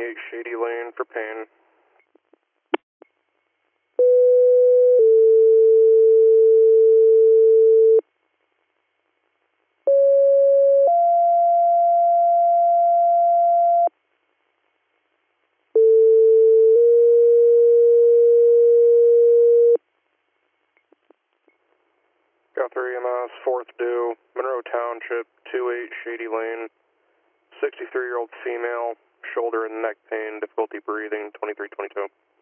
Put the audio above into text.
28 Shady Lane for pain. Got 3 EMS, 4th due, Monroe Township, 28 Shady Lane, 63-year-old female, shoulder and neck pain, difficulty breathing, 2322.